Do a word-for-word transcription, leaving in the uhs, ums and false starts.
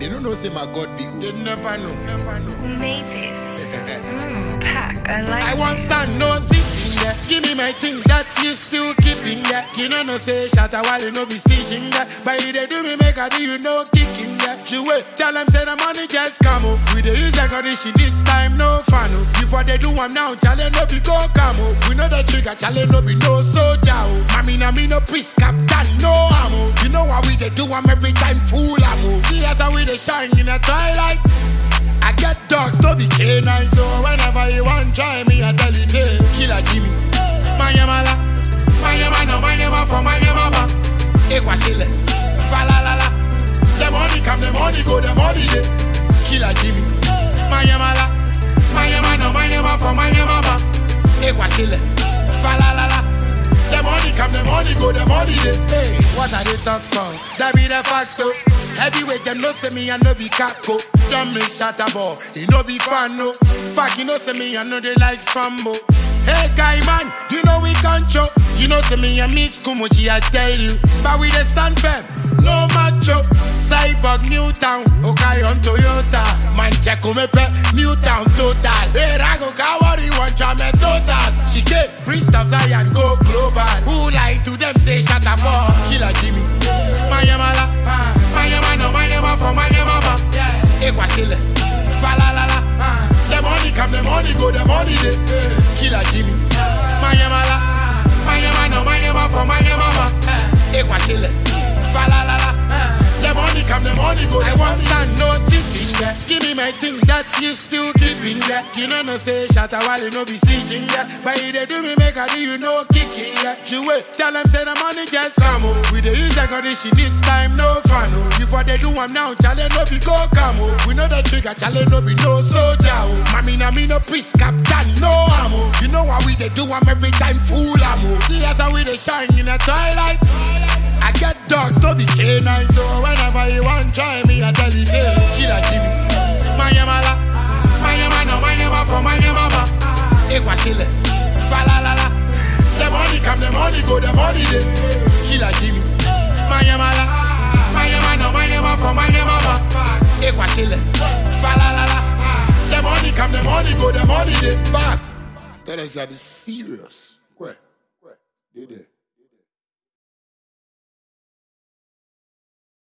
You don't know, say my God big. You never know. Never know. Who made this? Mmm, pack, I like I this. want stand no sitting there. Give me my thing that you still keeping there. You know no say shut a while you know be stitching there. But you they do me make a do you know kicking there. You wait, tell them say the money just come up. We the use like this shit this time no fun. Before they do I'm now challenge no be go come up. We know the trigger challenge no be no soldier. Mami na me no priest captain no ammo. You know how we they do I'm every time fool ammo. See as how we they shine in the twilight. I get dogs, no be canine, so whenever you want try me, I tell you say, Killer Jimmy, Mayamala, Mayamano, Mayama from Mayamaba, Equashile, Falalala, the money come, the money go, the money day, Killer Jimmy, Mayamala, Mayamano, Mayama from Mayamaba, Equashile, Falalala, the money come, the money go, the money day. Hey, what are they talk about? That be the facto. Heavyweight them no say me I no be caco. Don't make shatter ball, he no be fan no. Back you know say me I know they like fambo. Hey guy man, you know we control. You know say me I miss Kumuchi I tell you. But we the stand firm, no macho. Cyborg Newtown, okay on Toyota. Man check me pe Newtown total. Hey Rago Kawari one me totas. She get priest of Zion go global. Who like to them say shatter ball? Killer Jimmy, Mayamala. Mayama no Mayama from Mayamaba. Equashile, Falalala. The money come, the money go, the money day. Killer Jimmy, Mayamala. Mayama no Mayama from Mayamaba. Equashile, Falalala. The money come, the money go. I want stand no sitting there. Give me my thing that you still keeping there. You know no say shut a while you know be stitching there. But if they do me make a do you know kicking there. You wait, tell them say the money just come up. We the use like this shit this time no fun. Before they do I'm now challenge no be go come up. We know the trigger challenge no be no soldier. Mami na me no priest captain no ammo. You know how we they do I'm every time fool ammo. See as how we they shine in the twilight. I get dogs, no be canine, so whenever you want try me, I tell you say, Killer Jimmy, Mayamala, Mayama no Mayama from Mayamaba, Equashile, Falalala, the money come, the money go, the money day, Killer Jimmy, Mayamala, Mayama no Mayama from Mayamaba, Equashile, Falalala, the money come, the money go, the money day, back. Tell us you be serious. Where? Where? They there.